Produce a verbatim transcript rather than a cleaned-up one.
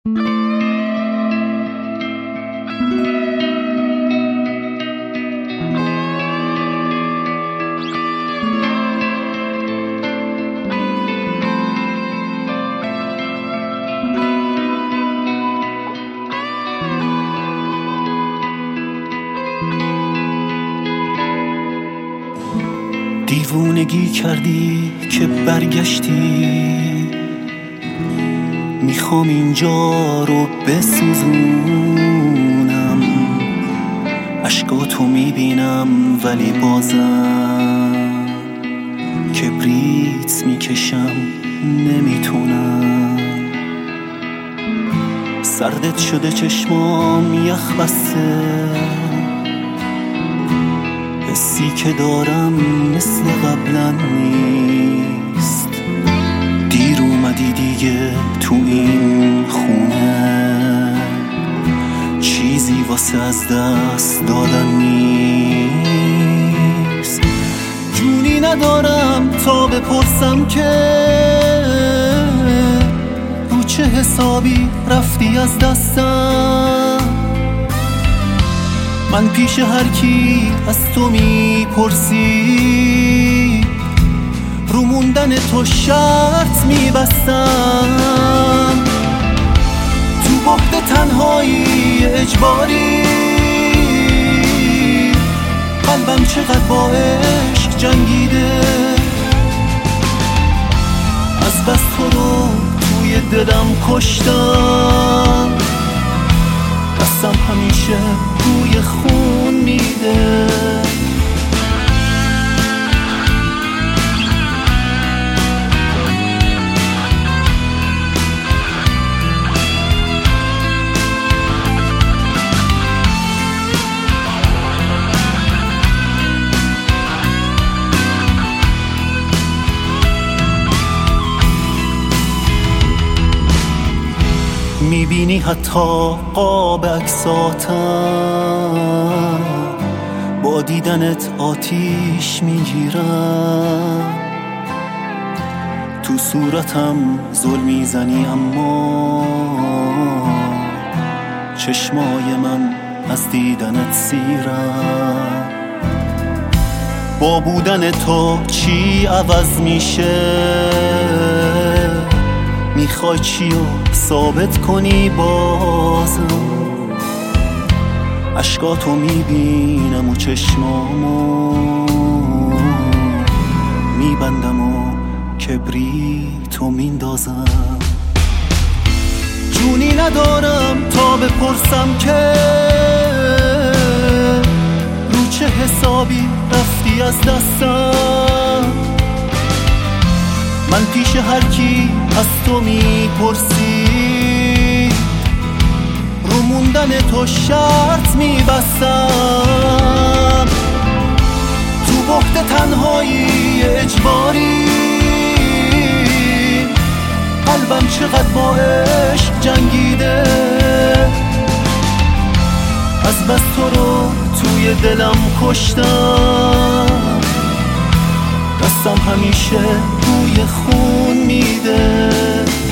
دیوونگی کردی که برگشتی، میخوام اینجا رو بسوزونم. اشکاتو میبینم ولی بازم کبریت میکشم نمیتونم. سردت شده چشمام یخ بسته، حسی که دارم مثل قبلا نیست. دیر اومدی دیگه تو این خونه، چیزی واسه از دست دادن نیست. جونی ندارم تا بپرسم که رو چه حسابی رفتی از دستم. من پیش هر کی از تو میپرسی، رو موندن تو شرط میبستم. تو بعد تنهایی اجباری، قلبم چقدر با عشق جنگیده. از بس تو رو توی دلم کشتم، دستم همیشه روی خون میده. میبینی حتی قاب عکساتم، با دیدنت آتیش میگیرم. تو صورتم ظلم میزنی اما چشمای من از دیدنت سیرم. با بودن تو چی عوض میشه؟ میخوای چی رو ثابت کنی بازم؟ اشکاتو میبینم و چشمامو میبندم و کبریتو میندازم. جونی ندارم تا بپرسم که رو چه حسابی رفتی از دستم. من پیش هر کی از تو میپرسی، رو موندن تو شرط میبستم. تو بعد تنهایی اجباری، قلبم چقدر با عشق جنگیده. از بس تو رو توی دلم کشتم، دستم همیشه روی خون میده.